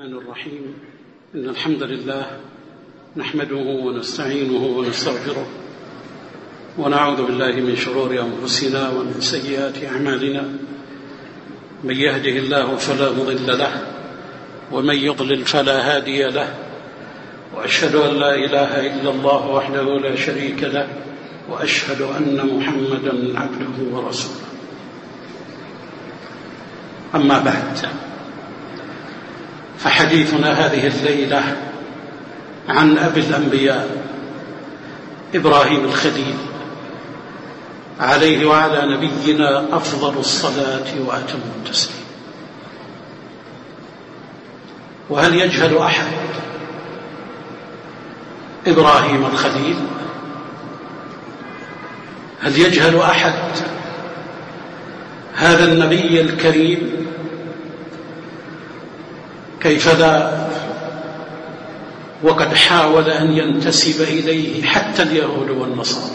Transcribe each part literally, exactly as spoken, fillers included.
الرحمن الرحيم. إن الحمد لله نحمده ونستعينه ونستغفره ونعوذ بالله من شرور أنفسنا ومن سيئات أعمالنا. من يهده الله فلا مضل له ومن يضلل فلا هادي له، وأشهد أن لا إله إلا الله وحده لا شريك له، وأشهد أن محمدا عبده ورسوله. أما بعد، فحديثنا هذه الليلة عن أبي الأنبياء إبراهيم الخليل عليه وعلى نبينا أفضل الصلاة وأتم التسليم. وهل يجهل أحد إبراهيم الخليل؟ هل يجهل أحد هذا النبي الكريم؟ كيف لا، وقد حاول أن ينتسب إليه حتى اليهود والنصارى،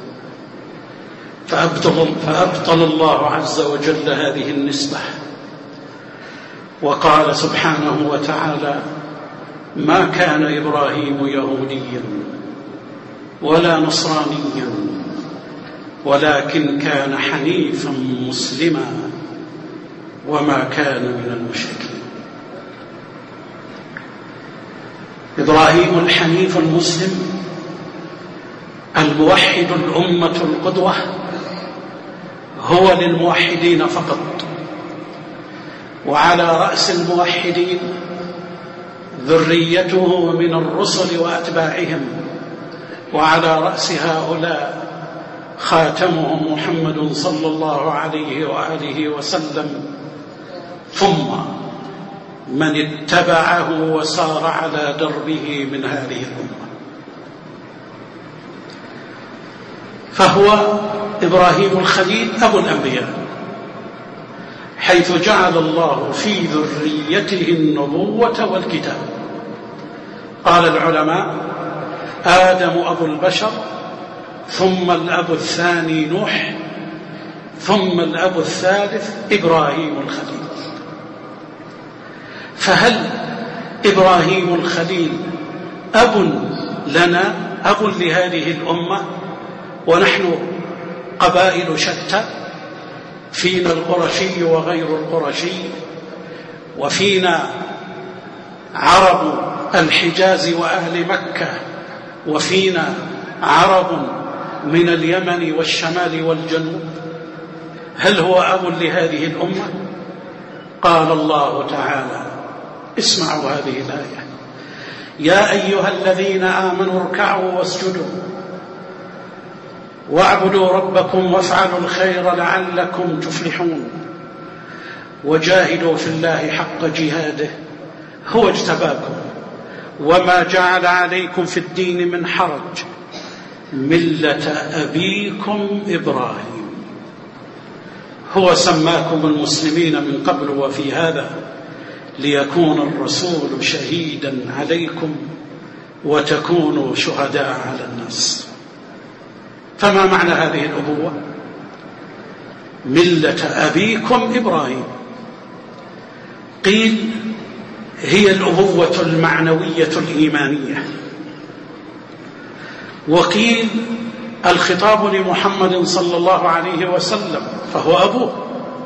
فأبطل, فأبطل الله عز وجل هذه النسبة، وقال سبحانه وتعالى: ما كان إبراهيم يهوديا ولا نصرانيا ولكن كان حنيفا مسلما وما كان من المشركين. إبراهيم الحنيف المسلم الموحد الأمة القدوة هو للموحدين فقط، وعلى رأس الموحدين ذريته من الرسل وأتباعهم، وعلى رأس هؤلاء خاتمهم محمد صلى الله عليه وآله وسلم، ثم من اتبعه وسار على دربه من هذه الأمة. فهو إبراهيم الخليل أبو الأنبياء، حيث جعل الله في ذريته النبوة والكتاب. قال العلماء: آدم أبو البشر، ثم الأب الثاني نوح، ثم الأب الثالث إبراهيم الخليل. فهل إبراهيم الخليل أب لنا، أب لهذه الأمة، ونحن قبائل شتى؟ فينا القرشي وغير القرشي، وفينا عرب الحجاز وأهل مكة، وفينا عرب من اليمن والشمال والجنوب. هل هو أب لهذه الأمة؟ قال الله تعالى، اسمعوا هذه الآية: يا أيها الذين آمنوا اركعوا واسجدوا واعبدوا ربكم وافعلوا الخير لعلكم تفلحون وجاهدوا في الله حق جهاده هو اجتباكم وما جعل عليكم في الدين من حرج ملة أبيكم إبراهيم. هو سماكم المسلمين من قبل وفي هذا ليكون الرسول شهيدا عليكم وتكونوا شهداء على الناس. فما معنى هذه الأبوة؟ ملة أبيكم إبراهيم. قيل هي الأبوة المعنوية الإيمانية، وقيل الخطاب لمحمد صلى الله عليه وسلم فهو أبوه،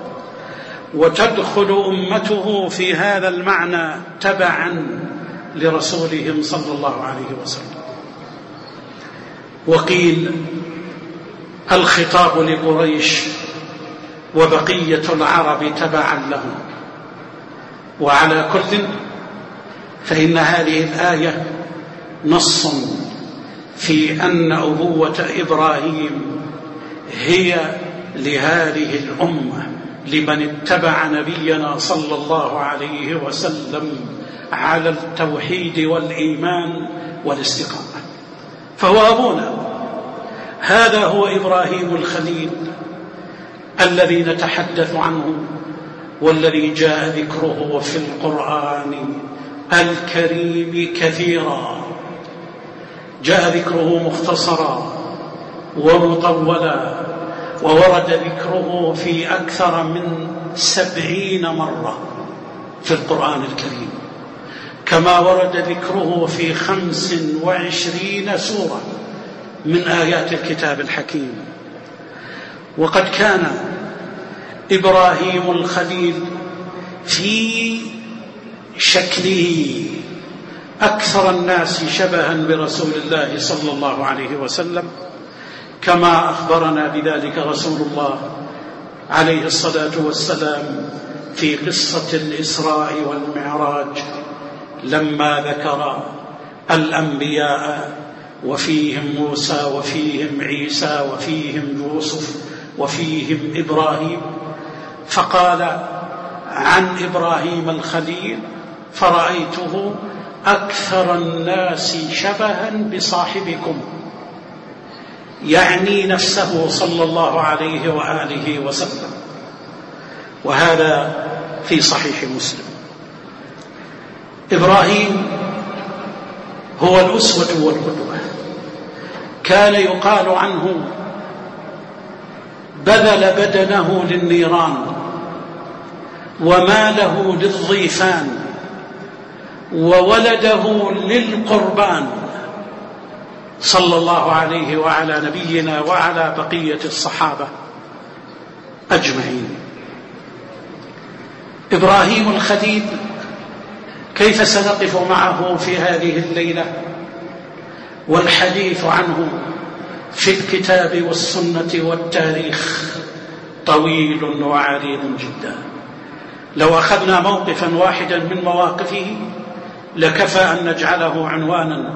وتدخل أمته في هذا المعنى تبعا لرسولهم صلى الله عليه وسلم. وقيل الخطاب لقريش وبقية العرب تبعا لهم. وعلى كل فإن هذه الآية نص في أن أبوة إبراهيم هي لهذه الأمة، لمن اتبع نبينا صلى الله عليه وسلم على التوحيد والإيمان والاستقامة، فهو أبونا. هذا هو إبراهيم الخليل الذي نتحدث عنه، والذي جاء ذكره في القرآن الكريم كثيرا. جاء ذكره مختصرا ومطولا، وورد ذكره في أكثر من سبعين مرة في القرآن الكريم، كما ورد ذكره في خمس وعشرين سورة من آيات الكتاب الحكيم. وقد كان إبراهيم الخليل في شكله أكثر الناس شبها برسول الله صلى الله عليه وسلم، كما أخبرنا بذلك رسول الله عليه الصلاة والسلام في قصة الإسراء والمعراج لما ذكر الأنبياء وفيهم موسى وفيهم عيسى وفيهم يوسف وفيهم إبراهيم، فقال عن إبراهيم الخليل: فرأيته أكثر الناس شبها بصاحبكم، يعني نفسه صلى الله عليه وآله وسلم. وهذا في صحيح مسلم. إبراهيم هو الأسوة والقدوة، كان يقال عنه: بذل بدنه للنيران وماله للضيفان وولده للقربان، صلى الله عليه وعلى نبينا وعلى بقية الصحابة أجمعين. إبراهيم الخليل كيف سنقف معه في هذه الليلة والحديث عنه في الكتاب والسنة والتاريخ طويل وعريض جدا. لو أخذنا موقفا واحدا من مواقفه لكفى أن نجعله عنوانا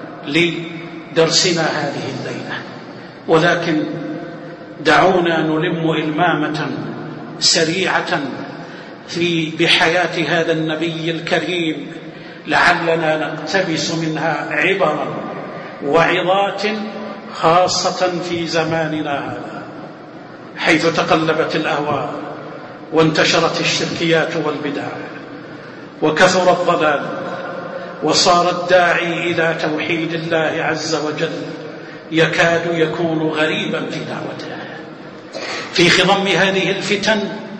لدرسنا هذه الليلة، ولكن دعونا نلم إلمامة سريعة في بحياة هذا النبي الكريم لعلنا نقتبس منها عبرا وعظات، خاصة في زماننا هذا حيث تقلبت الأهواء وانتشرت الشركيات والبدع وكثر الضلال وصار الداعي إلى توحيد الله عز وجل يكاد يكون غريبا في دعوته. في خضم هذه الفتن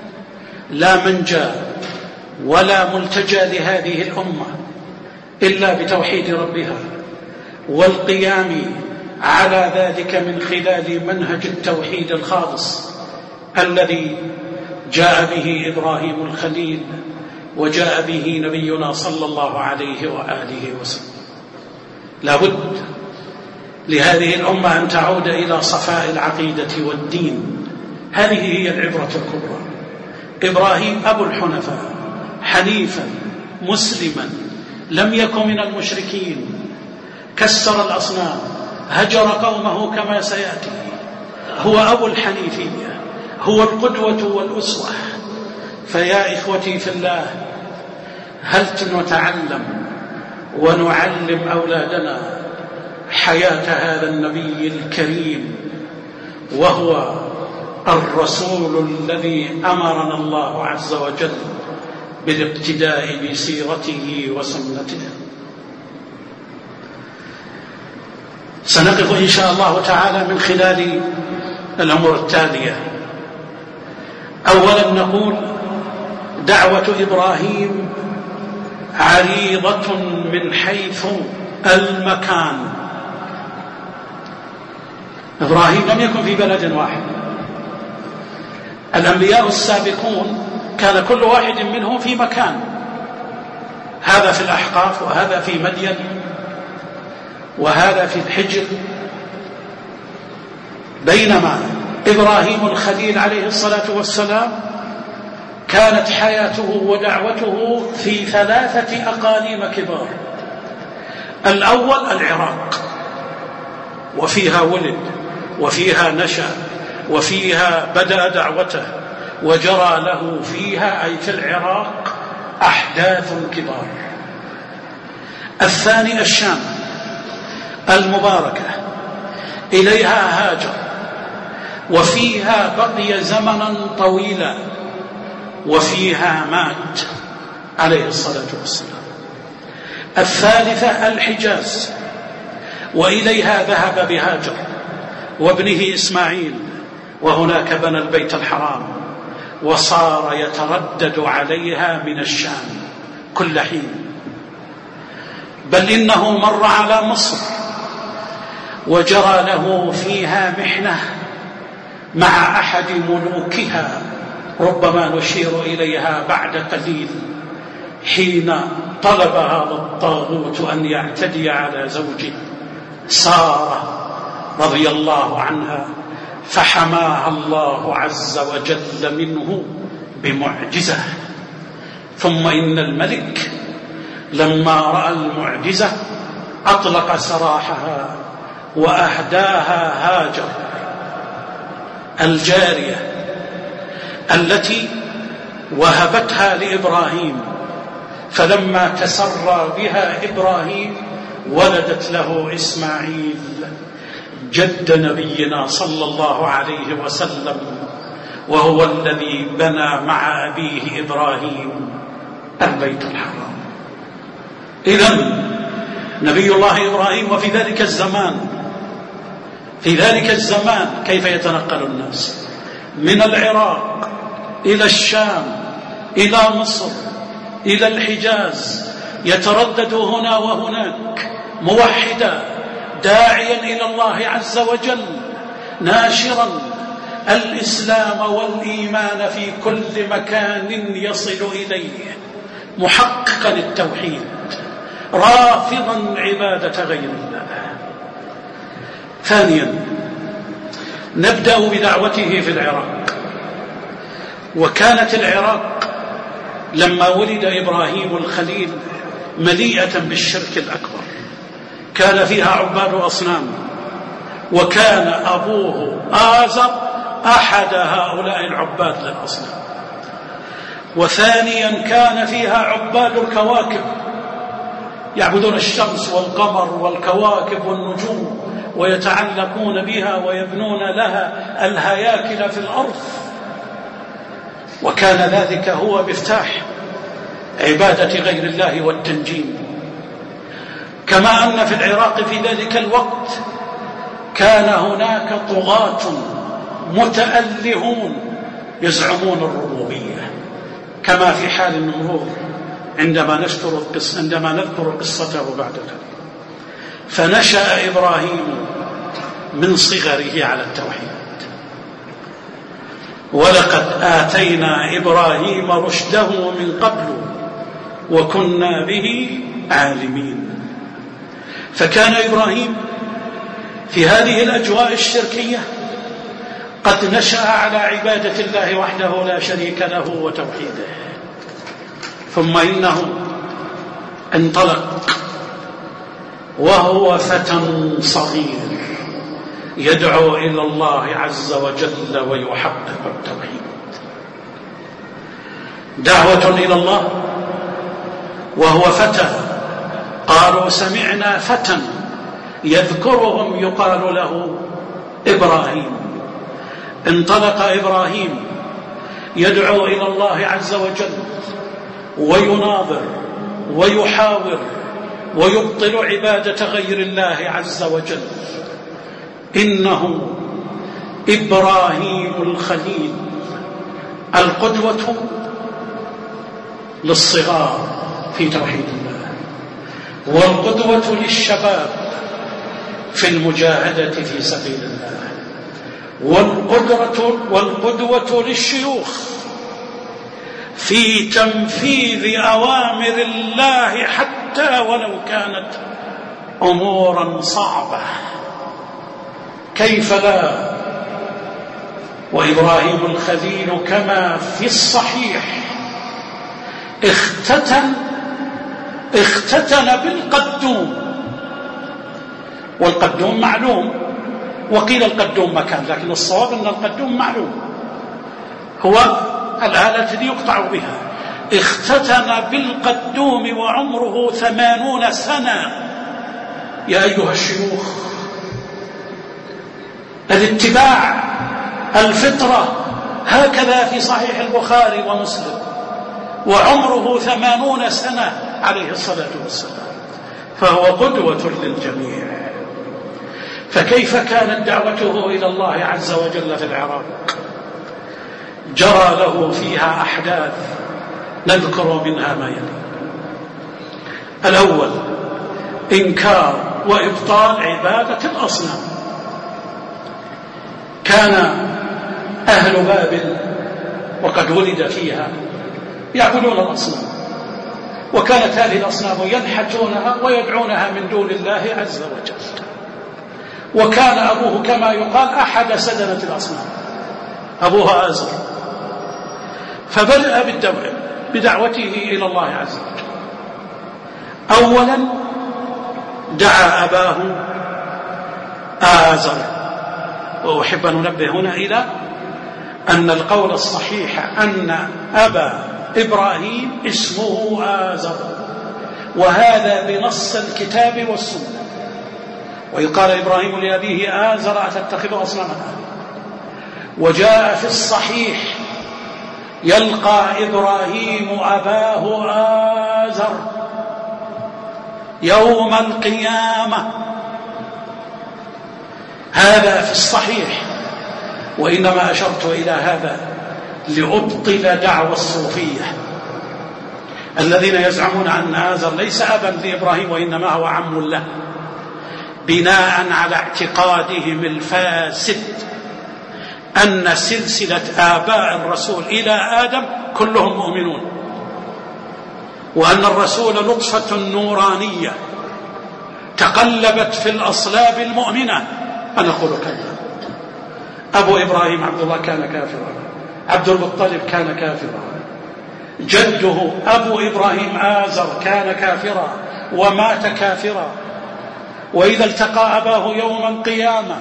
لا منجى ولا ملتجى لهذه الأمة إلا بتوحيد ربها والقيام على ذلك من خلال منهج التوحيد الخالص الذي جاء به إبراهيم الخليل وجاء به نبينا صلى الله عليه وآله وسلم. لا بد لهذه الأمة أن تعود إلى صفاء العقيدة والدين، هذه هي العبرة الكبرى. إبراهيم أبو الحنفاء، حنيفا مسلما، لم يكن من المشركين، كسر الأصنام، هجر قومه كما سيأتي، هو أبو الحنيفية، هو القدوة والأسوة. فيا إخوتي في الله، هل نتعلم ونعلم أولادنا حياة هذا النبي الكريم وهو الرسول الذي أمرنا الله عز وجل بالاقتداء بسيرته وسنته؟ سنقف إن شاء الله تعالى من خلال الأمور التالية. أولا نقول: دعوة إبراهيم عريضة من حيث المكان. إبراهيم لم يكن في بلد واحد، الأنبياء السابقون كان كل واحد منهم في مكان، هذا في الأحقاف وهذا في مدين وهذا في الحجر، بينما إبراهيم الخليل عليه الصلاة والسلام كانت حياته ودعوته في ثلاثة أقاليم كبار. الأول العراق، وفيها ولد وفيها نشأ وفيها بدأ دعوته وجرى له فيها أي في العراق أحداث كبار. الثاني الشام المباركة، إليها هاجر وفيها بقي زمنا طويلا وفيها مات عليه الصلاة والسلام. الثالثة الحجاز، وإليها ذهب بهاجر وابنه إسماعيل، وهناك بنى البيت الحرام وصار يتردد عليها من الشام كل حين. بل إنه مر على مصر وجرى له فيها محنة مع أحد ملوكها، ربما نشير إليها بعد قليل، حين طلب هذا الطاغوت أن يعتدي على زوجه سارة رضي الله عنها، فحماها الله عز وجل منه بمعجزة. ثم إن الملك لما رأى المعجزة أطلق سراحها وأهداها هاجر الجارية التي وهبتها لإبراهيم، فلما تسرى بها إبراهيم ولدت له إسماعيل جد نبينا صلى الله عليه وسلم، وهو الذي بنى مع أبيه إبراهيم البيت الحرام. إذن نبي الله إبراهيم، وفي ذلك الزمان في ذلك الزمان كيف يتنقل الناس من العراق إلى الشام إلى مصر إلى الحجاز، يتردد هنا وهناك موحدا داعيا إلى الله عز وجل، ناشرا الإسلام والإيمان في كل مكان يصل إليه، محققا التوحيد، رافضا عبادة غير الله. ثانيا نبدأ بدعوته في العراق. وكانت العراق لما ولد إبراهيم الخليل مليئة بالشرك الأكبر، كان فيها عباد أصنام، وكان أبوه آزر أحد هؤلاء العباد للأصنام. وثانيا كان فيها عباد الكواكب، يعبدون الشمس والقمر والكواكب والنجوم، ويتعلقون بها ويبنون لها الهياكل في الأرض. وكان ذلك هو مفتاح عبادة غير الله والتنجيم. كما أن في العراق في ذلك الوقت كان هناك طغاة متألهون يزعمون الربوبية، كما في حال النمرود عندما نذكر عندما نذكر قصته بعد ذلك. فنشأ إبراهيم من صغره على التوحيد، ولقد آتينا إبراهيم رشده من قبل وكنا به عالمين. فكان إبراهيم في هذه الأجواء الشركية قد نشأ على عبادة الله وحده لا شريك له وتوحيده. ثم إنه انطلق وهو فتى صغير يدعو إلى الله عز وجل ويحقق التوحيد. دعوة إلى الله وهو فتى، قالوا سمعنا فتى يذكرهم يقال له إبراهيم. انطلق إبراهيم يدعو إلى الله عز وجل ويناظر ويحاور ويبطل عبادة غير الله عز وجل. إنه إبراهيم الخليل القدوة للصغار في توحيد الله، والقدوة للشباب في المجاهدة في سبيل الله، والقدرة والقدوة للشيوخ في تنفيذ أوامر الله حتى ولو كانت أمورا صعبة. كيف لا؟ وإبراهيم الخليل كما في الصحيح اختتن اختتن بالقدوم، والقدوم معلوم، وقيل القدوم مكان، لكن الصواب أن القدوم معلوم هو الآلة التي يقطع بها. اختتن بالقدوم وعمره ثمانون سنة. يا أيها الشيوخ، الاتباع، الفطرة، هكذا في صحيح البخاري ومسلم، وعمره ثمانون سنة عليه الصلاة والسلام، فهو قدوة للجميع. فكيف كانت دعوته إلى الله عز وجل في العراق؟ جرى له فيها أحداث نذكر منها ما يلي. الأول إنكار وإبطال عبادة الأصنام. كان أهل بابل وقد ولد فيها يعبدون الأصنام، وكانت هذه الأصنام ينحتونها ويدعونها من دون الله عز وجل. وكان أبوه كما يقال أحد سدنة الأصنام، أبوها آزر. فبدأ بالدعوة بدعوته إلى الله عز وجل. أولا دعا أباه آزر، وأحب أن ننبه هنا إلى أن القول الصحيح أن أبا إبراهيم اسمه آزر، وهذا بنص الكتاب والسنة. وإذ قال إبراهيم لأبيه آزر أتتخذ أصناما. وجاء في الصحيح يلقى إبراهيم أباه آزر يوم القيامة، هذا في الصحيح. وإنما أشرت إلى هذا لأبطل دعوى الصوفية الذين يزعمون أن آزر ليس أبا لإبراهيم وإنما هو عم له، بناء على اعتقادهم الفاسد أن سلسلة آباء الرسول إلى آدم كلهم مؤمنون، وأن الرسول نطفة نورانية تقلبت في الأصلاب المؤمنة. أنا أقول كذا، أبو إبراهيم عبد الله كان كافرا، عبد المطلب كان كافرا، جده أبو إبراهيم آزر كان كافرا ومات كافرا. وإذا التقى أباه يوم القيامة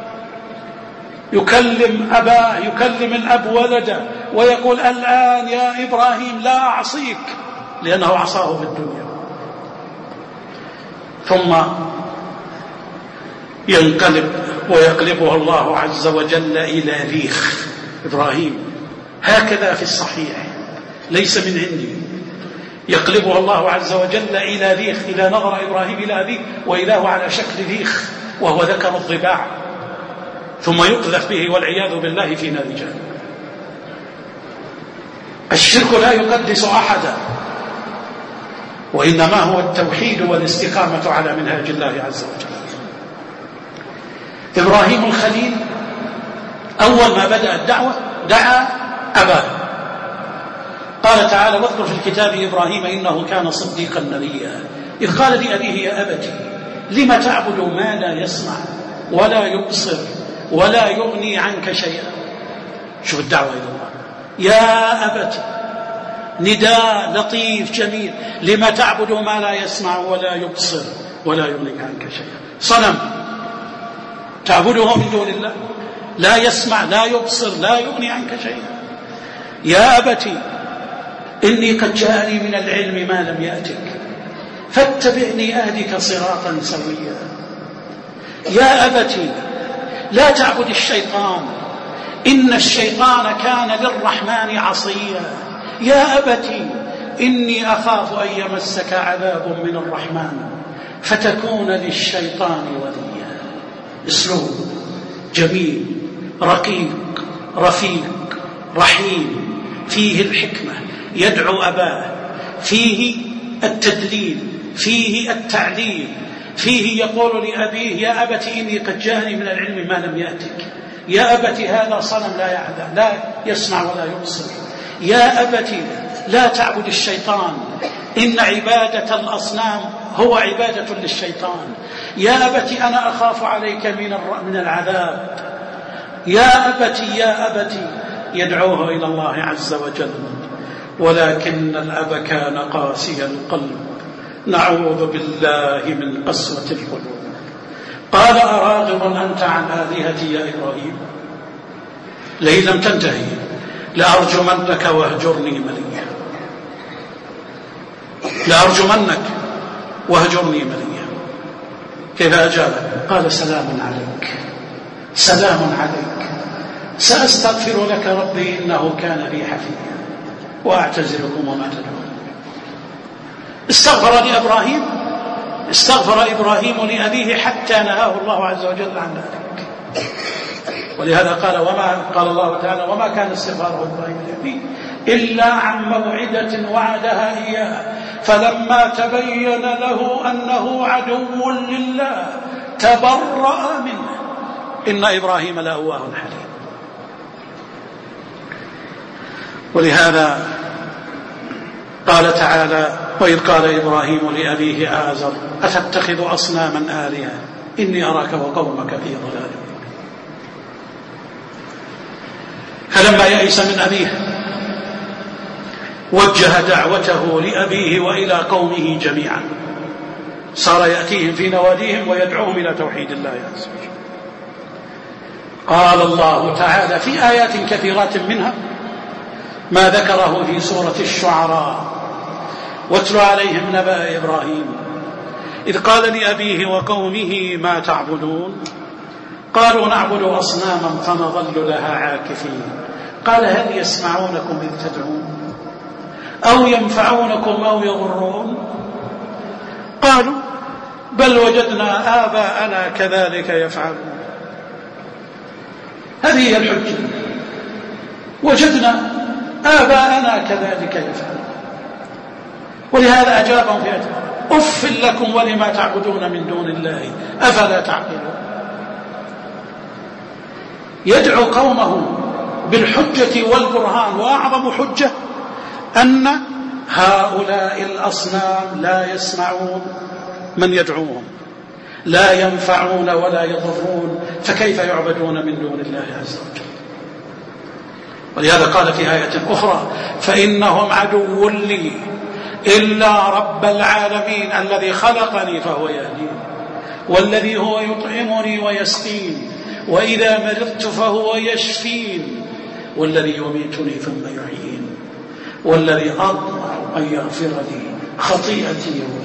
يكلم أباه، يكلم الأب ولده ويقول الآن يا إبراهيم لا أعصيك، لأنه عصاه في الدنيا. ثم ينقلب ويقلبه الله عز وجل إلى ريخ. إبراهيم هكذا في الصحيح ليس من عندي، يقلبه الله عز وجل إلى ريخ. إذا نظر إبراهيم إلى أبيه وإذا هو على شكل ريخ وهو ذكر الضباع، ثم يقذف به والعياذ بالله في نار جهنم. الشرك لا يقدس أحدا، وإنما هو التوحيد والاستقامة على منهاج الله عز وجل. إبراهيم الخليل أول ما بدأ الدعوة دعا أباه. قال تعالى واذكر في الكتاب إبراهيم إنه كان صديقا نبيا إذ قال لأبيه يا أبتي لم تعبد ما لا يسمع ولا يبصر ولا يغني عنك شيئا. شوف الدعوة إلى الله، يا أبتي، نداء لطيف جميل. لم تعبد ما لا يسمع ولا يبصر ولا يغني عنك شيئا. صنم تعبده من دون الله، لا يسمع لا يبصر لا يغني عنك شيئا. يا أبتي إني قد جاءني من العلم ما لم يأتك فاتبعني أهدك صراطا سويا. يا أبتي لا تعبد الشيطان إن الشيطان كان للرحمن عصيا. يا أبتي إني أخاف أن يمسك عذاب من الرحمن فتكون للشيطان وليا. اسلوب جميل رقيق رفيق رحيم، فيه الحكمة، يدعو أباه، فيه التدليل، فيه التعليل، فيه يقول لأبيه يا أبت إني قد جاءني من العلم ما لم يأتك. يا أبت هذا صنم لا يعلم لا يسمع ولا يبصر. يا أبت لا تعبد الشيطان إن عبادة الأصنام هو عبادة للشيطان. يا أبت أنا أخاف عليك من من العذاب. يا أبت يا أبت يدعوه إلى الله عز وجل. ولكن الأب كان قاسي القلب، نعوذ بالله من قسوة القلوب. قال أراغب أنت عن آلهتي يا إبراهيم لئن لم تنتهي لأرجمنك واهجرني مليا. لأرجمنك واهجرني مليا. كيف أجاب؟ قال سلام عليك سلام عليك سأستغفر لك ربي إنه كان بي حفيا وأعتزلكم وما تدعون. استغفر لإبراهيم استغفر إبراهيم لأبيه حتى نهاه الله عز وجل عن ذلك. ولهذا قال وما قال الله تعالى وما كان استغفار إبراهيم لأبيه إلا عن موعدة وعدها إياه فلما تبين له أنه عدو لله تبرأ منه. إن إبراهيم لأواه حليم. ولهذا قال تعالى: وإذ قال إبراهيم لأبيه آزر أتتخذ أصناما آلهة إني أراك وقومك في ضلال. فلما يئس من أبيه وجه دعوته لأبيه وإلى قومه جميعا، صار يأتيهم في نواديهم ويدعوهم إلى توحيد الله عز وجل. قال الله تعالى في آيات كثيرات منها ما ذكره في سورة الشعراء: واتل عليهم نبأ إبراهيم إذ قال لأبيه وقومه ما تعبدون قالوا نعبد أصناما فنظل لها عاكفين قال هل يسمعونكم إذ تدعون أو ينفعونكم أو يضرون قالوا بل وجدنا آباءنا كذلك يفعلون. هذه هي الحجة، وجدنا آباءنا كذلك يفعلون. ولهذا أجابهم في أجابهم: أف لكم ولما تعبدون من دون الله أفلا تعقلون. يدعو قومه بالحجة والبرهان، وأعظم حجة أن هؤلاء الأصنام لا يسمعون من يدعوهم، لا ينفعون ولا يضرون، فكيف يعبدون من دون الله عز وجل؟ ولهذا قال في آية أخرى: فإنهم عدو لي إلا رب العالمين الذي خلقني فهو يهدين والذي هو يطعمني ويسقين وإذا مرضت فهو يشفين والذي يميتني ثم يحيين والذي أطمع أن يغفر لي خطيئتي يوم.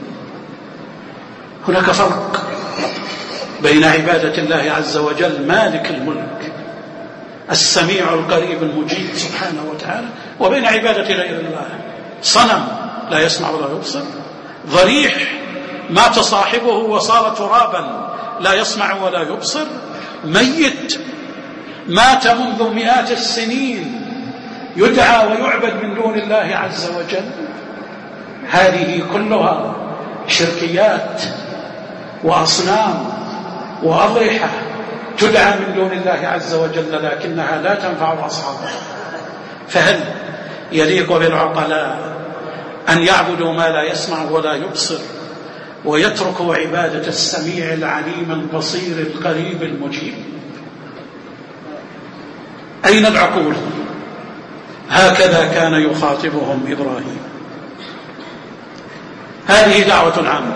هناك فرق بين عبادة الله عز وجل مالك الملك السميع القريب المجيب سبحانه وتعالى، وبين عبادة غير الله صنم لا يسمع ولا يبصر، ضريح مات صاحبه وصار ترابا لا يسمع ولا يبصر، ميت مات منذ مئات السنين يدعى ويعبد من دون الله عز وجل. هذه كلها شركيات وأصنام وأضرحة تدعى من دون الله عز وجل، لكنها لا تنفع أصحابها. فهل يليق بالعقلاء أن يعبدوا ما لا يسمع ولا يبصر ويتركوا عبادة السميع العليم البصير القريب المجيب؟ أين العقول؟ هكذا كان يخاطبهم إبراهيم. هذه دعوة عامة.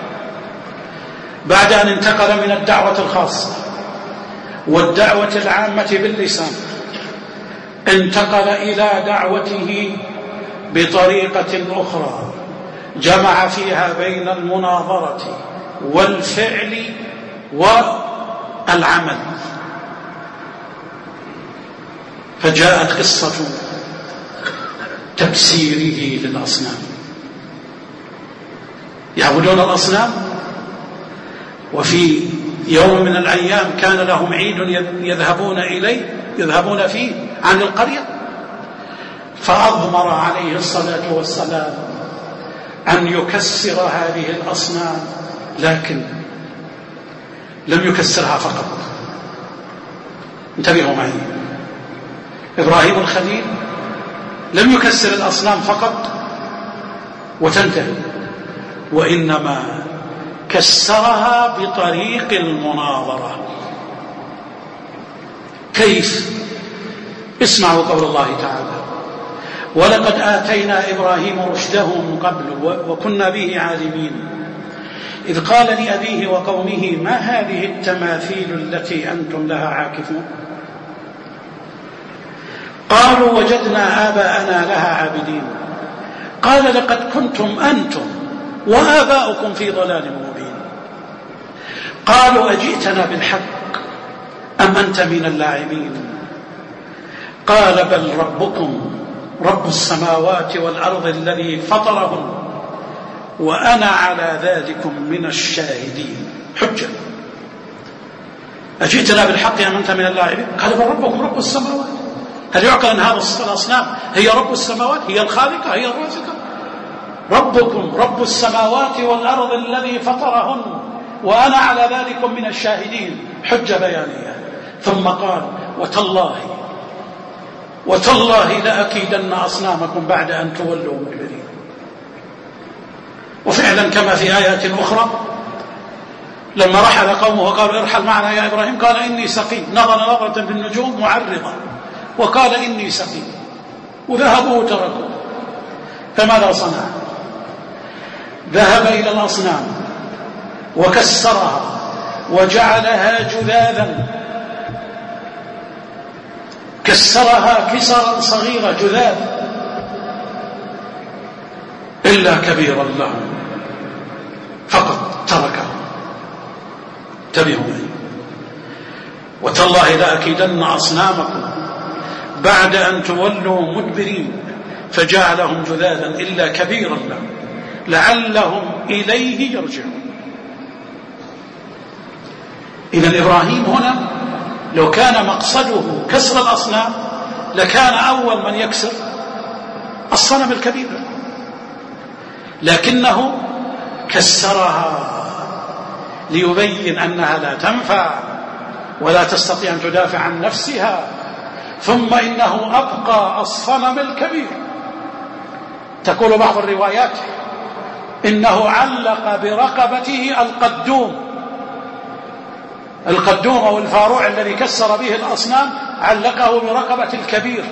بعد أن انتقل من الدعوة الخاصة والدعوة العامة باللسان، انتقل إلى دعوته بطريقة أخرى جمع فيها بين المناظرة والفعل والعمل. فجاءت قصة تكسيره للأصنام. يعبدون الأصنام، وفي يوم من الأيام كان لهم عيد يذهبون إليه يذهبون فيه عن القرية، فأضمر عليه الصلاة والسلام أن يكسر هذه الأصنام، لكن لم يكسرها فقط. انتبهوا معي، إبراهيم الخليل لم يكسر الأصنام فقط وتنتهي، وإنما كسرها بطريق المناظرة. كيف؟ اسمعوا قول الله تعالى: ولقد آتينا إبراهيم رشده من قبل وكنا به عالمين إذ قال لأبيه وقومه ما هذه التماثيل التي أنتم لها عاكفون قالوا وجدنا آباءنا لها عابدين قال لقد كنتم أنتم وآباؤكم في ضلال مبين قالوا أجئتنا بالحق أم أنت من اللاعبين قال بل ربكم رب السماوات والأرض الذي فطرهم وأنا على ذلكم من الشاهدين. حجة. أجئتنا بالحق أم أنت من اللاعبين قال بل ربكم رب السماوات. هل يعقل أن هذا الأصنام هي رب السماوات، هي الخالقة، هي الرازقة؟ ربكم رب السماوات والأرض الذي فطرهن وأنا على ذلك من الشاهدين، حجة بيانية. ثم قال وتالله وتالله لأكيدن أصنامكم بعد أن تولوا مدبرين. وفعلا كما في آيات أخرى لما رحل قومه وقالوا ارحل معنا يا إبراهيم قال إني سقيم، نظر نظرة في النجوم معرضة وقال إني سقيم، وذهبوا وتركوا. فماذا صنع؟ ذهب إلى الأصنام وكسرها وجعلها جذاذا، كسرها كسرا صغيرا جذاذ، إلا كبيرا لهم فقط تركه. انتبهوا معي. وتالله لأكيدن أصنامكم بعد أن تولوا مدبرين، فجعلهم جذاذا إلا كبيرا لهم لعلهم إليه يرجعون. إذن إبراهيم هنا لو كان مقصده كسر الأصنام لكان أول من يكسر الصنم الكبير، لكنه كسرها ليبين أنها لا تنفع ولا تستطيع أن تدافع عن نفسها. ثم إنه أبقى الصنم الكبير. تقول بعض الروايات إنه علق برقبته القدوم، القدوم أو الفاروع الذي كسر به الأصنام علقه برقبة الكبير.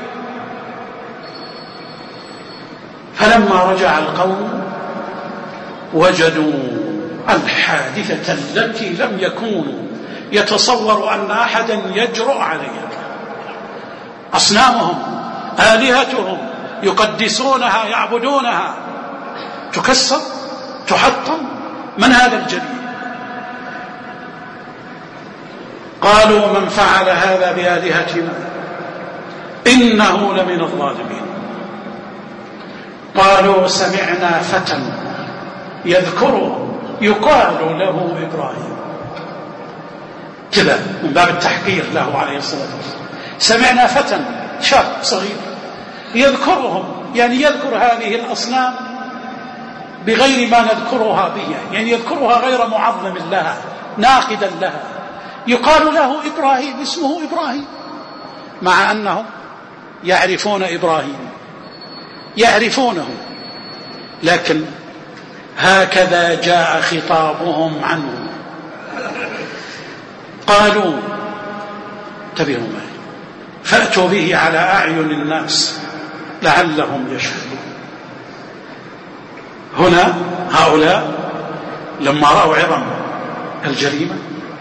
فلما رجع القوم وجدوا الحادثة التي لم يكونوا يتصور أن أحدا يجرؤ عليها. أصنامهم آلهتهم يقدسونها يعبدونها تكسر تحطم. من هذا الجليل؟ قالوا من فعل هذا بآلهتنا إنه لمن الظالمين. قالوا سمعنا فتى يذكره يقال له إبراهيم، كذا من باب التحقير له عليه الصلاة والسلام. سمعنا فتى شاب صغير يذكرهم، يعني يذكر هذه الأصنام بغير ما نذكرها به، يعني يذكرها غير معظم لها ناقدا لها. يقال له إبراهيم، اسمه إبراهيم، مع أنهم يعرفون إبراهيم يعرفونه، لكن هكذا جاء خطابهم عنه. قالوا انتبهوا معي فأتوا به على أعين الناس لعلهم يشهدون. هنا هؤلاء لما رأوا عظم الجريمة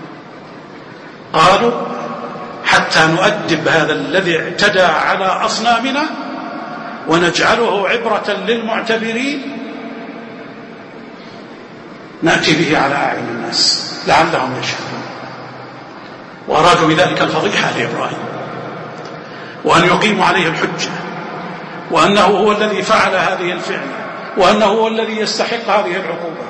قالوا حتى نؤدب هذا الذي اعتدى على أصنامنا ونجعله عبرة للمعتبرين نأتي به على أعين الناس لعلهم يشهدون. وأرادوا بذلك الفضيحة لإبراهيم، وأن يقيموا عليه الحجة، وأنه هو الذي فعل هذه الفعل، وأنه هو الذي يستحق هذه العقوبة.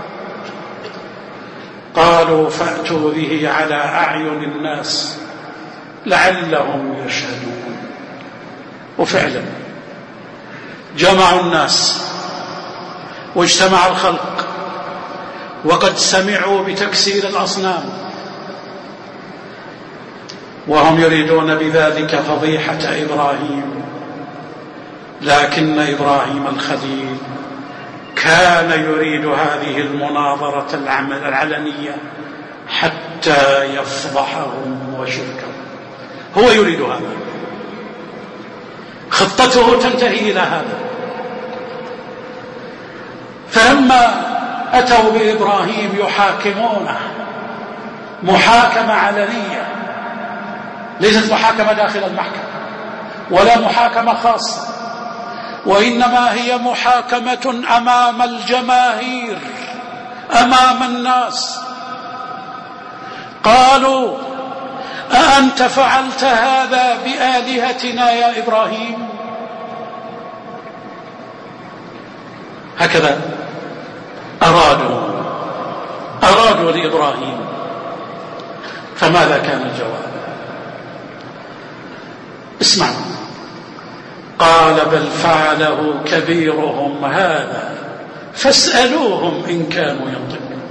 قالوا فأتوا به على أعين الناس لعلهم يشهدون. وفعلا جمعوا الناس واجتمع الخلق وقد سمعوا بتكسير الأصنام، وهم يريدون بذلك فضيحة إبراهيم. لكن إبراهيم الخليل كان يريد هذه المناظرة العلنية حتى يفضحهم وشركهم. هو يريد هذا، خطته تنتهي إلى هذا. فلما أتوا بإبراهيم يحاكمونه محاكمة علنية، ليست محاكمة داخل المحكمة ولا محاكمة خاصة، وإنما هي محاكمة أمام الجماهير أمام الناس. قالوا أأنت فعلت هذا بآلهتنا يا إبراهيم؟ هكذا أرادوا أرادوا لإبراهيم. فماذا كان الجواب؟ اسمعوا. قال بل فعله كبيرهم هذا فاسألوهم إن كانوا ينطقون.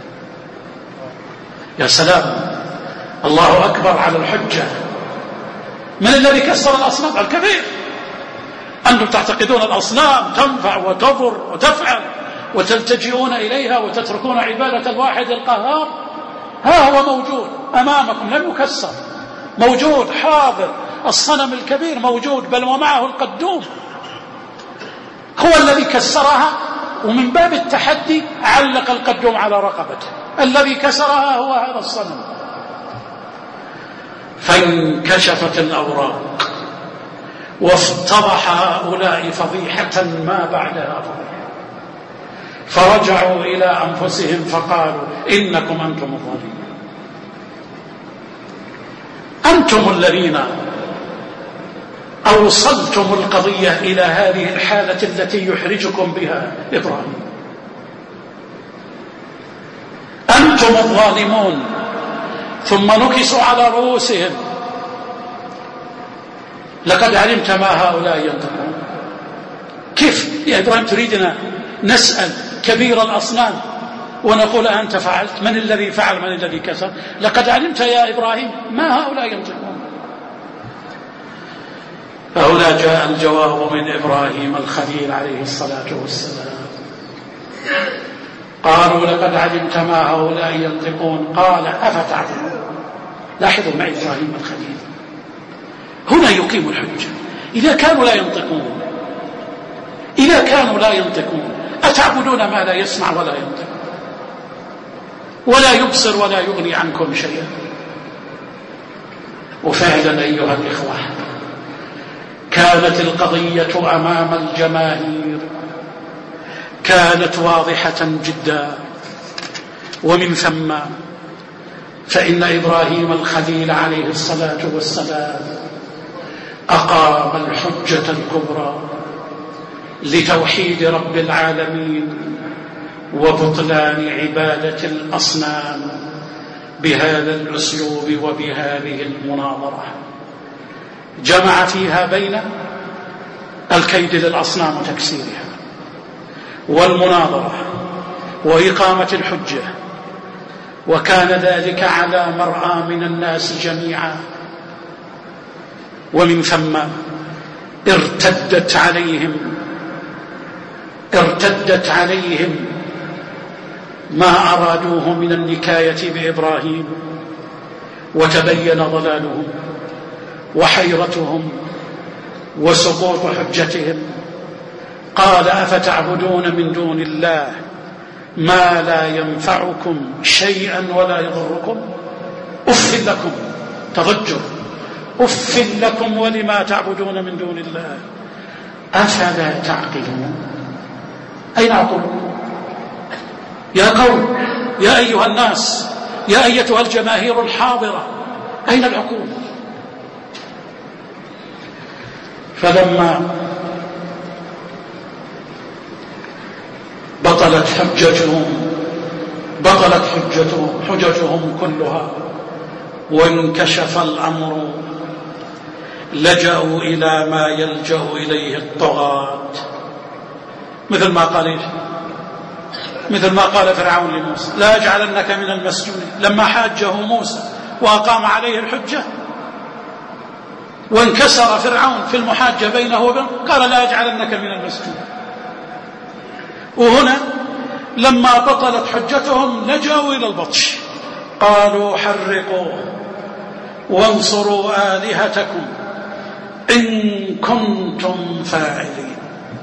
يا سلام، الله أكبر على الحجة. من الذي كسر الأصنام؟ الكبير. أنتم تعتقدون الأصنام تنفع وتضر وتفعل وتلتجئون إليها وتتركون عبادة الواحد القهار. ها هو موجود أمامكم، لم يكسر، موجود حاضر. الصنم الكبير موجود، بل ومعه القدوم، هو الذي كسرها. ومن باب التحدي علق القدوم على رقبته. الذي كسرها هو هذا الصنم. فانكشفت الأوراق وافتضح هؤلاء فضيحة ما بعدها فضيحة، فرجعوا إلى أنفسهم فقالوا إنكم أنتم الظالمون، أنتم الذين أوصلتم القضية إلى هذه الحالة التي يحرجكم بها إبراهيم. أنتم الظالمون. ثم نكسوا على رؤوسهم. لقد علمت ما هؤلاء ينطقون. كيف يا إبراهيم تريدنا نسأل كبير الأصنام ونقول أنت فعلت؟ من الذي فعل؟ من الذي كسر؟ لقد علمت يا إبراهيم ما هؤلاء ينطقون. فهنا جاء الجواب من إبراهيم الخليل عليه الصلاة والسلام. قالوا لقد علمت ما هؤلاء ينطقون. قال أفتعلمون. لاحظوا معي إبراهيم الخليل هنا يقيم الحجة. إذا كانوا لا ينطقون إذا كانوا لا ينطقون أتعبدون ما لا يسمع ولا ينطق ولا يبصر ولا يغني عنكم شيئا؟ وفعلا أيها الإخوة كانت القضية أمام الجماهير كانت واضحة جدا. ومن ثم فإن إبراهيم الخليل عليه الصلاة والسلام أقام الحجة الكبرى لتوحيد رب العالمين وبطلان عبادة الأصنام بهذا الأسلوب وبهذه المناظرة. جمع فيها بين الكيد للأصنام وتكسيرها والمناظرة وإقامة الحجة، وكان ذلك على مرأى من الناس جميعا. ومن ثم ارتدت عليهم ارتدت عليهم ما أرادوه من النكاية بإبراهيم، وتبين ضلالهم وحيرتهم وسقوط حجتهم. قال أفتعبدون من دون الله ما لا ينفعكم شيئا ولا يضركم؟ أف لكم، تضجر، أف لكم ولما تعبدون من دون الله أفلا تعقلون؟ أين عقلكم يا قوم، يا أيها الناس، يا أيتها الجماهير الحاضرة، أين العقول؟ فلما بطلت حجتهم بطلت حجتهم حججهم كلها وانكشف الأمر لجأوا إلى ما يلجأ إليه الطغاة، مثل ما قال مثل ما قال فرعون لموسى لا أجعلنك من المسجونين، لما حاجه موسى وأقام عليه الحجة وانكسر فرعون في المحاجة بينه وبينه قال لا أجعلنك من المسجونين. وهنا لما بطلت حجتهم لجأوا إلى البطش، قالوا حرقوه وانصروا آلهتكم إن كنتم فاعلين.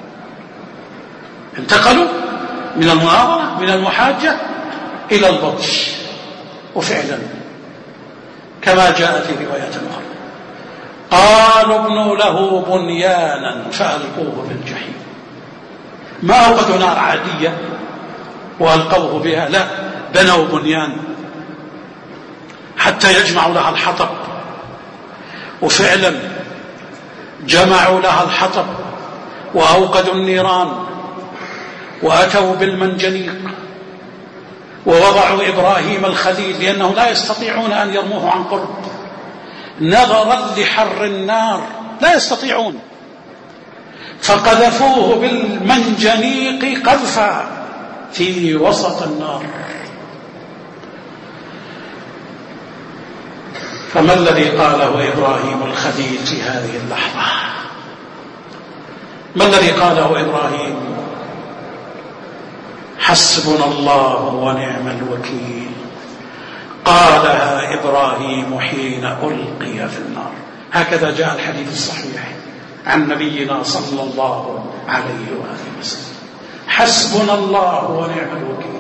انتقلوا من المناظرة من المحاجة إلى البطش. وفعلا كما جاء في رواية أخرى قالوا ابنوا له بنيانا فألقوه بالجحيم. ما أوقدوا نار عادية وألقوه بها، لا، بنوا بنيان حتى يجمعوا لها الحطب. وفعلا جمعوا لها الحطب وأوقدوا النيران وأتوا بالمنجنيق ووضعوا إبراهيم الخليل، لأنه لا يستطيعون أن يرموه عن قرب نظرا لحر النار، لا يستطيعون. فقذفوه بالمنجنيق قذفا في وسط النار. فما الذي قاله إبراهيم الخليل في هذه اللحظة؟ ما الذي قاله إبراهيم؟ حسبنا الله ونعم الوكيل. قالها إبراهيم حين ألقي في النار. هكذا جاء الحديث الصحيح عن نبينا صلى الله عليه وآله وسلم. حسبنا الله ونعم الوكيل.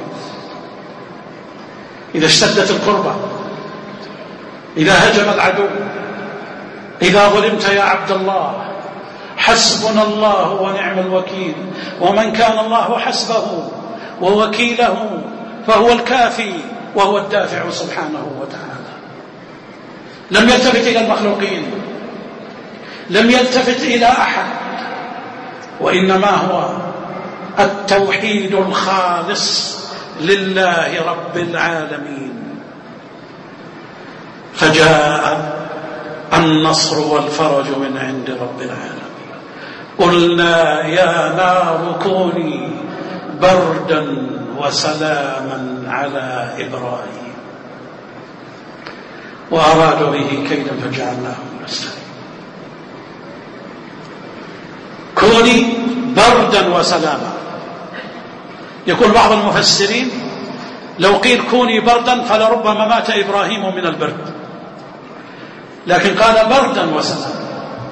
إذا اشتدت الكربة، إذا هجم العدو، إذا ظلمت يا عبد الله، حسبنا الله ونعم الوكيل. ومن كان الله حسبه ووكيله فهو الكافي وهو الدافع سبحانه وتعالى. لم يلتفت إلى المخلوقين، لم يلتفت إلى أحد، وإنما هو التوحيد الخالص لله رب العالمين. فجاء النصر والفرج من عند رب العالمين. قلنا يا نار كوني بردا وسلاما على إبراهيم، وأرادوا به كيدا فجعلناهم الأسفلين. كوني بردا وسلاما. يقول بعض المفسرين لو قيل كوني بردا فلربما مات إبراهيم من البرد، لكن قال بردا وسلاما.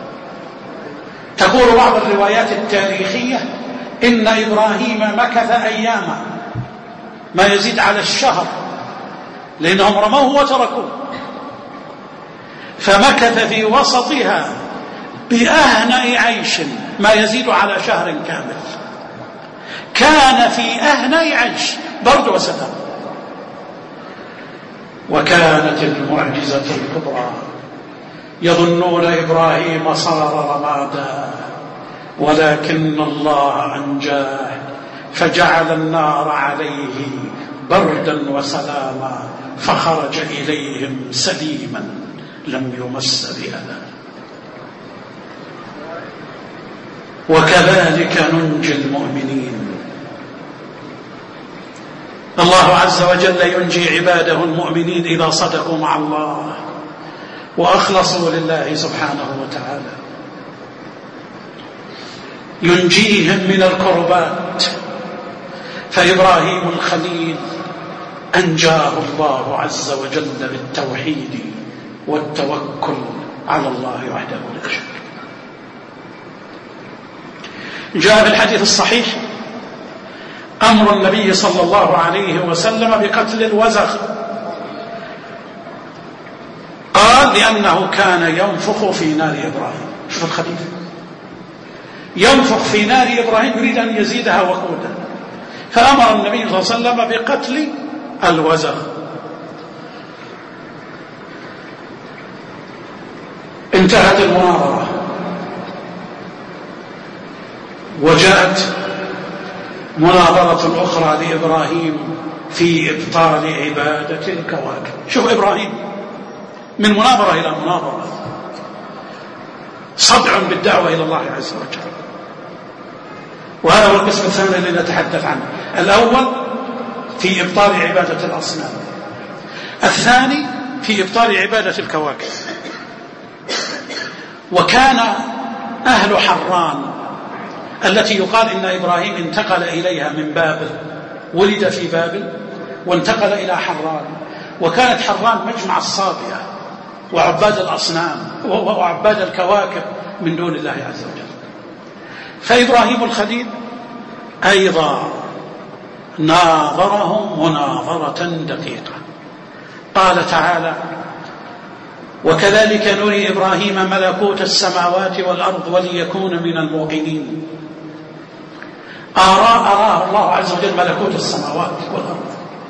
تقول بعض الروايات التاريخية إن إبراهيم مكث أياما ما يزيد على الشهر، لأنهم رموه وتركوه، فمكث في وسطها بأهنأ عيش ما يزيد على شهر كامل. كان في أهنأ عيش برد وسلام. وكانت المعجزة الكبرى يظنون إبراهيم صار رمادا، ولكن الله أنجاه فجعل النار عليه بردا وسلاما، فخرج إليهم سليما لم يمس بأذى. وكذلك ننجي المؤمنين. الله عز وجل ينجي عباده المؤمنين إذا صدقوا مع الله وأخلصوا لله سبحانه وتعالى. ينجيهم من الكربات. فإبراهيم الخليل أنجاه الله عز وجل بالتوحيد والتوكل على الله وحده لا شريك له. جاء في الحديث الصحيح أمر النبي صلى الله عليه وسلم بقتل الوزغ. قال لأنه كان ينفخ في نار إبراهيم. شوف الخبيث، ينفخ في نار إبراهيم يريد أن يزيدها وقودا، فأمر النبي صلى الله عليه وسلم بقتل الوزغ. انتهت المناظرة وجاءت مناظرة أخرى لإبراهيم في إبطال عبادة الكواكب. شوف إبراهيم من مناظرة إلى مناظرة، صدع بالدعوة إلى الله عز وجل. وهذا هو القسم الثاني الذي نتحدث عنه. الأول في إبطال عبادة الأصنام، الثاني في إبطال عبادة الكواكب. وكان أهل حران التي يقال إن إبراهيم انتقل إليها من بابل، ولد في بابل وانتقل إلى حران، وكانت حران مجمع الصابئة وعباد الأصنام وعباد الكواكب من دون الله عز وجل. فإبراهيم الخليل أيضا ناظرهم مناظرة دقيقة. قال تعالى: وكذلك نري إبراهيم ملكوت السماوات والأرض وليكون من الموقنين. أرى أراه الله عز وجل ملكوت السماوات والأرض،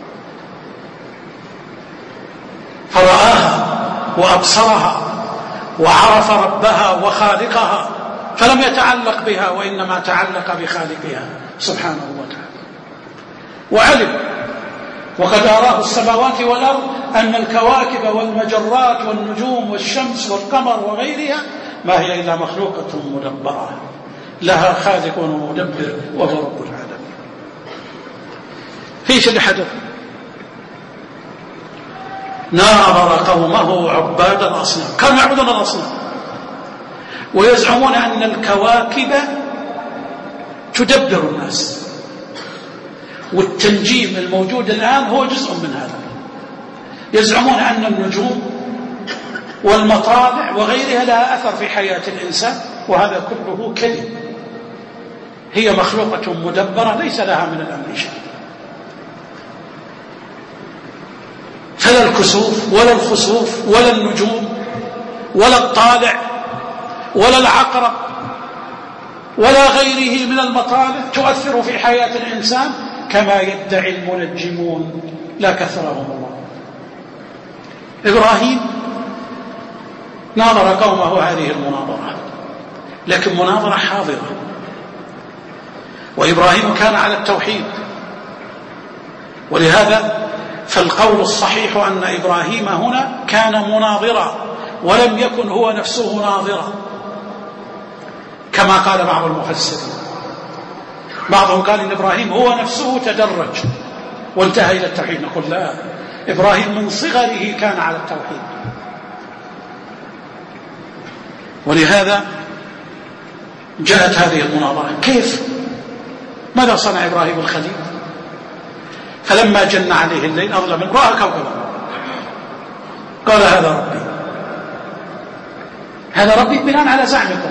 فرآها وأبصرها وعرف ربها وخالقها، فلم يتعلق بها وإنما تعلق بخالقها سبحانه وتعالى. وعلم وقد أراه السماوات والأرض أن الكواكب والمجرات والنجوم والشمس والقمر وغيرها ما هي إلا مخلوقة مدبرة، لها خالق ومدبر وهو رب العالمين. فيش اللي حدث؟ ناظر قومه عباد الأصنام، كانوا يعبدون الأصنام ويزعمون أن الكواكب تدبر الناس، والتنجيم الموجود الآن هو جزء من هذا. يزعمون أن النجوم والمطالع وغيرها لها أثر في حياة الإنسان، وهذا كله كذب. هي مخلوقة مدبرة ليس لها من الأمر شيء. فلا الكسوف ولا الخسوف ولا النجوم ولا الطالع ولا العقرب ولا غيره من المطالع تؤثر في حياة الإنسان كما يدعي المنجمون لا كثرهم الله. إبراهيم ناظر قومه هذه المناظرة، لكن مناظرة حاضرة، وإبراهيم كان على التوحيد، ولهذا فالقول الصحيح أن إبراهيم هنا كان مناظرا ولم يكن هو نفسه ناظرا كما قال بعض المفسرين. بعضهم قال إن إبراهيم هو نفسه تدرج وانتهى إلى التوحيد. نقول لا، إبراهيم من صغره كان على التوحيد. ولهذا جاءت هذه المناظرة. كيف؟ ماذا صنع إبراهيم الخليل؟ فلما جن عليه الليل أظلم رأى كوكبا قال هذا ربي، هذا ربي بناء على زعمكم،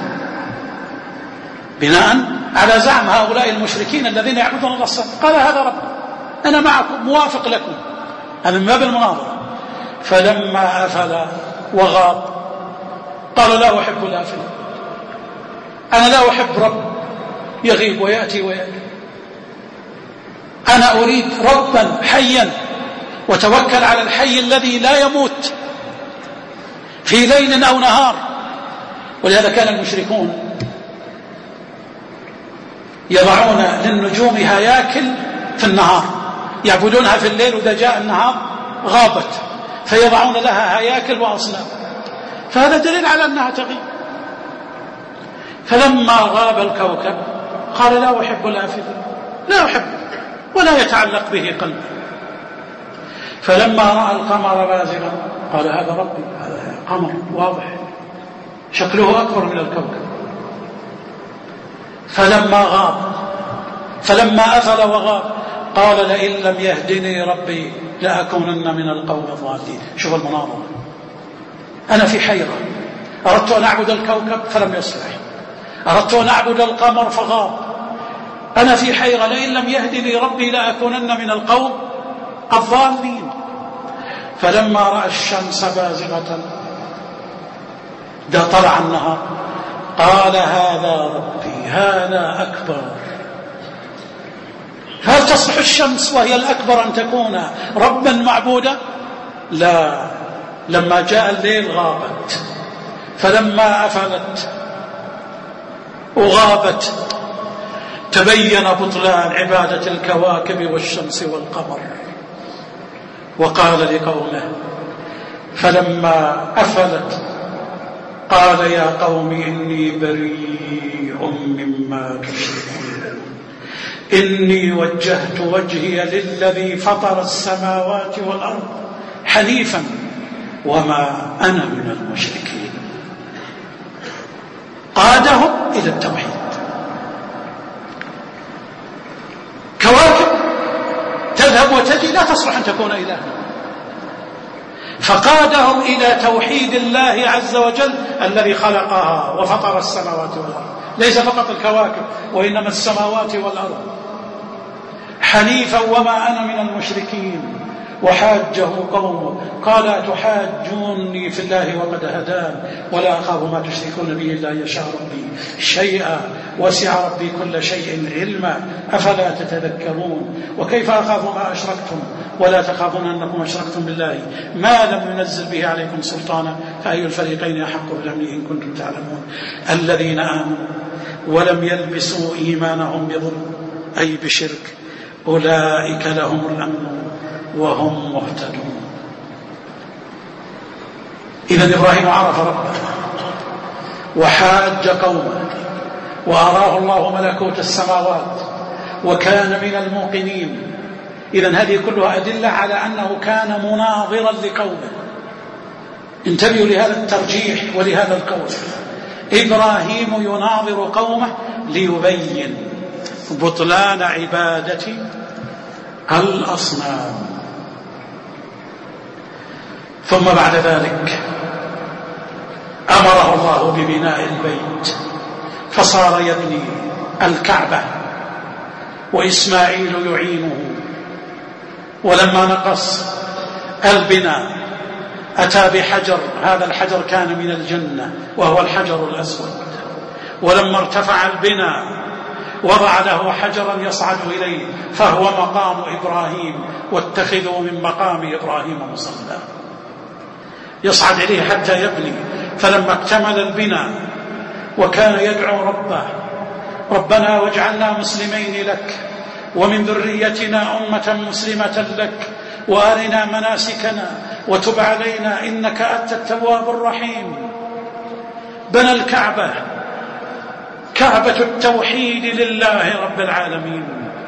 بناء على زعم هؤلاء المشركين الذين يعبدون الأصنام. قال هذا ربي، أنا معكم موافق لكم. هذا من باب المناظرة. فلما أفل وغاب قال لا أحب الآفل، أنا لا أحب رب يغيب ويأتي ويأتي، أنا أريد ربا حيا، وتوكل على الحي الذي لا يموت في ليل أو نهار. ولهذا كان المشركون يضعون للنجوم هياكل في النهار يعبدونها في الليل، وإذا جاء النهار غابت فيضعون لها هياكل وأصنام، فهذا دليل على أنها تغيب. فلما غاب الكوكب قال لا أحب الآفلين، لا أحب ولا يتعلق به قلبي. فلما رأى القمر بازغا قال هذا ربي، هذا قمر واضح شكله أكبر من الكوكب. فلما غاب فلما أفل وغاب قال لئن لم يهدني ربي لأكونن من القوم الضالين. شوف المناظرة، أنا في حيرة، أردت أن أعبد الكوكب فلم يصلح، أردت أن أعبد القمر فغاب، أنا في حيرة، لئن لم يهدني ربي لأكونن من القوم الضالين. فلما رأى الشمس بازغة ده طلع النهار قال هذا ربي، هذا أكبر. هل تصلح الشمس وهي الأكبر أن تكون ربا معبودا؟ لا، لما جاء الليل غابت، فلما أفلت وغابت تبين بطلان عبادة الكواكب والشمس والقمر. وقال لقومه فلما أفلت قال يا قوم إني بريء مما تشركون، إني وجهت وجهي للذي فطر السماوات والأرض حنيفا وما أنا من المشركين. قادهم إلى التوحيد. كواكب تذهب وتجي لا تصلح أن تكون إلها، فقادهم إلى توحيد الله عز وجل الذي خلقها وفطر السماوات والأرض، ليس فقط الكواكب وإنما السماوات والأرض، حنيفا وما أنا من المشركين. وحاجه قومه قال أتحاجوني في الله وقد هدان ولا أخاف ما تشركون به إلا أن يشاء ربي شيئا وسع ربي كل شيء علما أفلا تتذكرون. وكيف أخاف ما أشركتم ولا تخافون أنكم أشركتم بالله ما لم ينزل به عليكم سلطانا فأي الفريقين أحق بالأمن إن كنتم تعلمون. الذين آمنوا ولم يلبسوا إيمانهم بظلم أي بشرك أولئك لهم الأمن وهم مهتدون. إذن إبراهيم عرف ربه وحاج قومه وأراه الله ملكوت السماوات وكان من الموقنين. إذن هذه كلها أدلة على أنه كان مناظرا لقومه. انتبهوا لهذا الترجيح ولهذا القول. إبراهيم يناظر قومه ليبين بطلان عبادة الأصنام. ثم بعد ذلك أمره الله ببناء البيت فصار يبني الكعبة وإسماعيل يعينه. ولما نقص البناء أتى بحجر، هذا الحجر كان من الجنة وهو الحجر الأسود. ولما ارتفع البناء وضع له حجرا يصعد إليه فهو مقام إبراهيم، واتخذوا من مقام إبراهيم مصلى، يصعد إليه حتى يبني. فلما اكتمل البناء وكان يدعو ربه ربنا واجعلنا مسلمين لك ومن ذريتنا أمة مسلمة لك وأرنا مناسكنا وتب علينا إنك أنت التواب الرحيم، بنى الكعبة، كعبة التوحيد لله رب العالمين.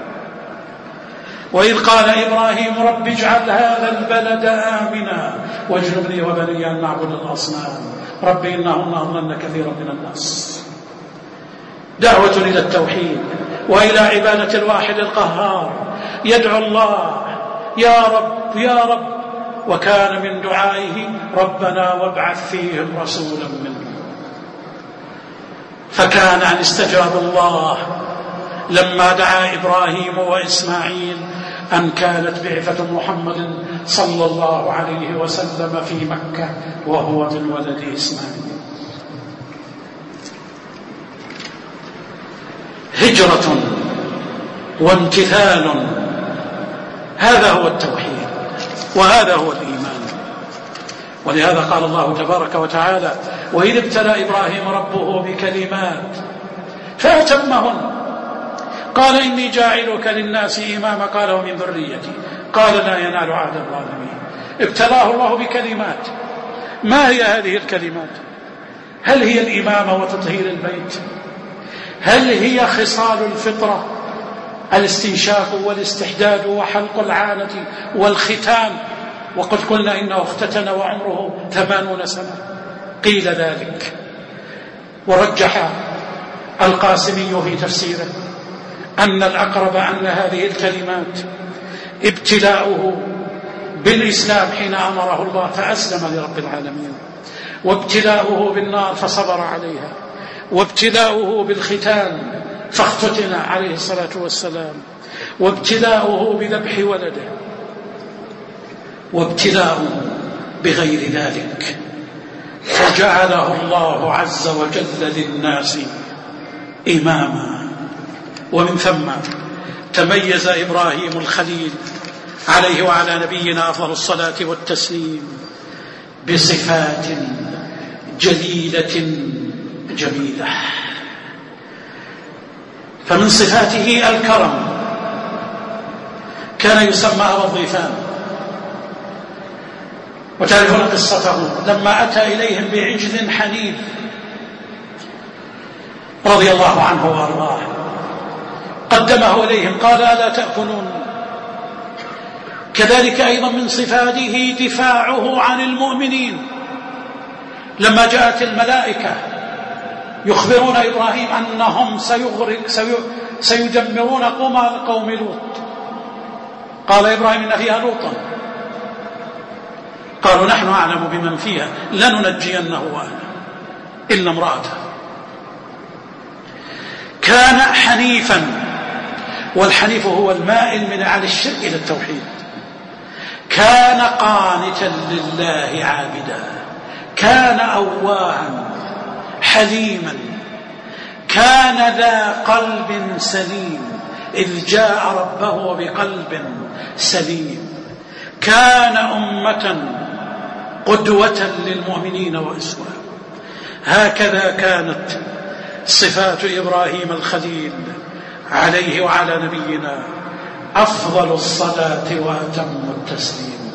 وإذ قال إبراهيم رب اجعل هذا البلد آمنا واجنبني وبني أن نعبد الأصنام رب إنهن أضللن كثيرا من الناس. دعوة إلى التوحيد وإلى عبادة الواحد القهار، يدعو الله يا رب يا رب، وكان من دعائه ربنا وابعث فيهم رسولا منهم. فكان أن استجاب الله لما دعا إبراهيم وإسماعيل أن كانت بعثة محمد صلى الله عليه وسلم في مكة وهو من ولد إسماعيل. هجرة وامتثال، هذا هو التوحيد وهذا هو الإيمان. ولهذا قال الله تبارك وتعالى وإذ ابتلى إبراهيم ربه بكلمات فأتمهن قال إني جاعلك للناس إماما قال ومن ذريتي قال لا ينال عهد الظالمين. ابتلاه الله بكلمات. ما هي هذه الكلمات؟ هل هي الإمامة وتطهير البيت؟ هل هي خصال الفطرة الاستنشاق والاستحداد وحلق العانة والختان؟ وقد قلنا إنه اختتن وعمره ثمانون سنة. قيل ذلك ورجح القاسمي في تفسيره أن الأقرب أن هذه الكلمات ابتلاؤه بالإسلام حين أمره الله فأسلم لرب العالمين، وابتلاؤه بالنار فصبر عليها، وابتلاؤه بالختان فاختتن عليه الصلاة والسلام، وابتلاؤه بذبح ولده، وابتلاؤه بغير ذلك، فجعله الله عز وجل للناس إماما. ومن ثم تميز إبراهيم الخليل عليه وعلى نبينا أفضل الصلاة والتسليم بصفات جليلة جميلة. فمن صفاته الكرم، كان يسمى أبا الضيفان، وتعرفون قصته لما أتى إليهم بعجل حنيذ رضي الله عنه وأرضاه قدمه إليهم قال ألا تأكلون. كذلك أيضا من صفاته دفاعه عن المؤمنين. لما جاءت الملائكة يخبرون إبراهيم أنهم سيغرق سيدمرون قوم لوط، قال إبراهيم إن فيها لوطا، قالوا نحن أعلم بمن فيها لننجينه وأهله إلا امرأته. كان حنيفا، والحنيف هو المائل من عن الشرك إلى التوحيد. كان قانتا لله عابدا، كان أواها حليما، كان ذا قلب سليم إذ جاء ربه بقلب سليم. كان أمة قدوة للمؤمنين وأسوة. هكذا كانت صفات إبراهيم الخليل عليه وعلى نبينا أفضل الصلاة وأتم التسليم.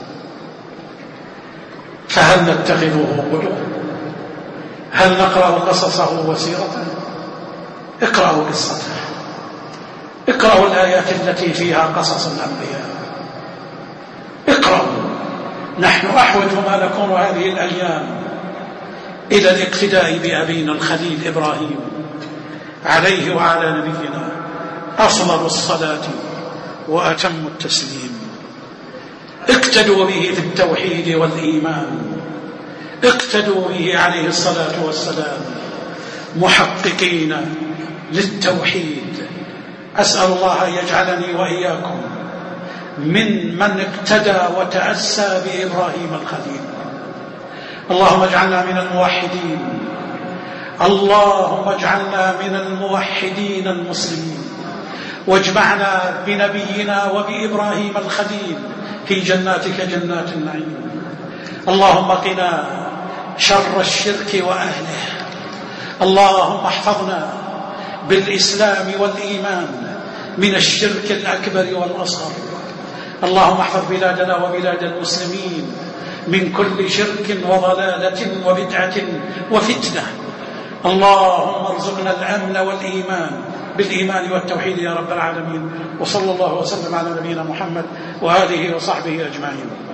فهل نتخذه قدوة؟ هل نقرأ قصصه وسيرته؟ اقرأوا قصته، اقرأوا الآيات التي فيها قصص الأنبياء، اقرأوا. نحن أحوج ما نكون هذه الأيام إلى الاقتداء بأبينا الخليل إبراهيم عليه وعلى نبينا أفضل الصلاة وأتم التسليم. اقتدوا به في التوحيد والإيمان، اقتدوا به عليه الصلاة والسلام محققين للتوحيد. أسأل الله أن يجعلني وإياكم من من اقتدى وتأسى بإبراهيم الخليل. اللهم اجعلنا من الموحدين، اللهم اجعلنا من الموحدين المسلمين، واجمعنا بنبينا وبإبراهيم الخليل في جناتك جنات النعيم. اللهم قنا شر الشرك وأهله، اللهم احفظنا بالإسلام والإيمان من الشرك الأكبر والأصغر. اللهم احفظ بلادنا وبلاد المسلمين من كل شرك وضلالة وبدعة وفتنة. اللهم ارزقنا الأمن والإيمان بالإيمان والتوحيد يا رب العالمين. وصلى الله وسلم على نبينا محمد وآله وصحبه أجمعين.